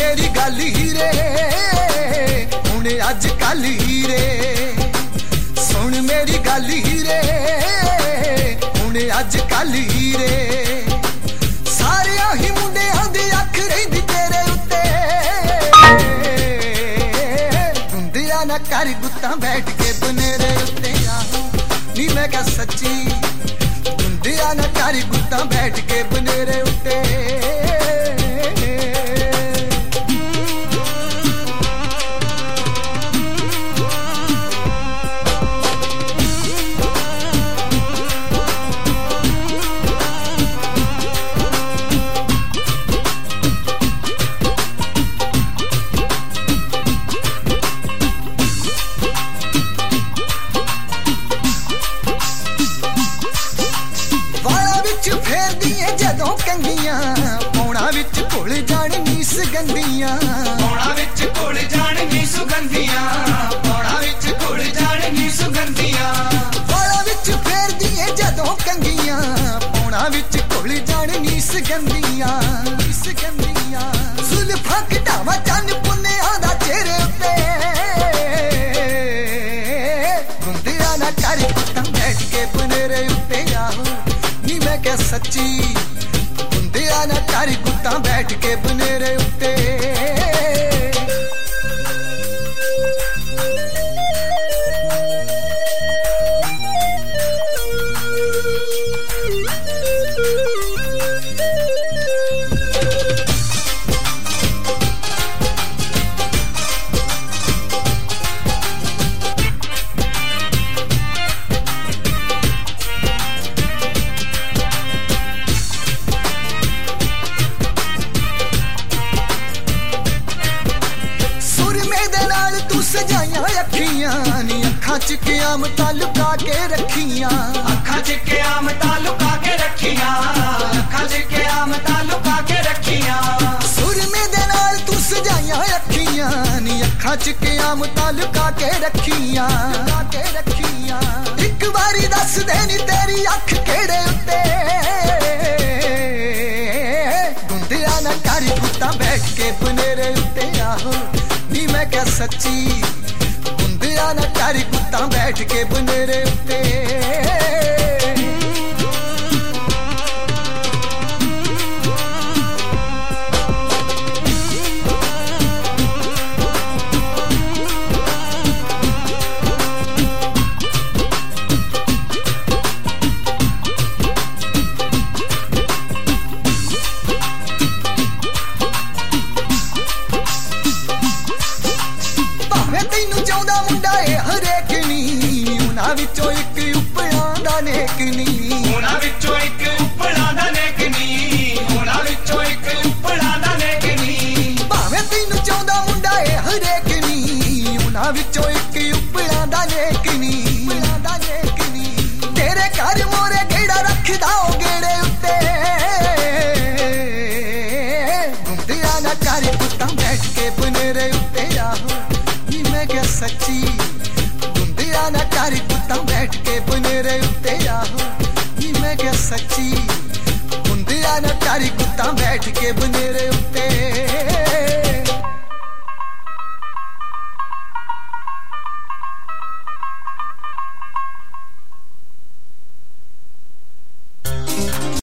मेरी गल हीरे हुण अज कल हीरे सुन मेरी गल हीरे हुण अज कल हीरे सारे ही मुंडियां दी अख रहिंदी तेरे उत्ते गुंदिया ना कर गुत्ता बैठ के बनेरे उत्ते नी मैं क्या सच्ची गुंदिया ना कर गुत्ता बैठ के बनेरे उत्ते जदों कंगियां पौड़ा विच घुल जाण नी सुगंधियां पौड़ा विच घुल जाण नी सुगंधियां पौड़ा विच घुल जाण नी सुगंधियां पौड़ा विच फेरदी ए जदों कंगियां पौड़ा विच घुल जाण नी सुगंधियां जुल्फां कटावा चन पुन्नियां दा चेहरे उत्ते गुंदिया ना कर गुत्तां बैठ के बनेरे उत्ते आहो नी मैं क्या सच्ची गुंदिया ना कर गुत्तां बैठ के बनेरे उत्ते सजाइया अखियां नी अखां च क़यामतां लुका के रखियां अखां च क़यामतां लुका के रखियां अखां च क़यामतां लुका के रखियां सुरमे दे नाल तू सजाइया अखियां नी अखां च क़यामतां लुका के रखियां एक बारी दस दे नी तेरी अख केड़े उत्ते गुंदिया ना कर गुत्तां बैठ के बनेरे उत्ते आहो नी मैं क्या सच्ची गुंदिया ना कर गुत्तां बैठ के बनेरे उत्ते तैनू चाहुंदा मुंडा ए हरेक नी उन्हां विचों इक उपड़ा दा नेक नी उन्हां विचों इक उपड़ा दा नेक नी उन्हां विचों इक उपड़ा दा नेक नी भावें तैनू चाहुंदा मुंडा ए हरेक नी उन्हां विचों इक उपड़ा दा नेक नी तेरे घर मोरे गेड़ा रखदा ओ गेड़े उत्ते गुंदिया ना कर गुत्तां बैठ के बनेरे उत्ते आहो मैं क्या सच्ची गुंदिया ना कर गुत्तां बैठ के बनेरे उत्ते आहो नी मैं क्या सच्ची गुंदिया ना कर गुत्तां बैठ के बनेरे उत्ते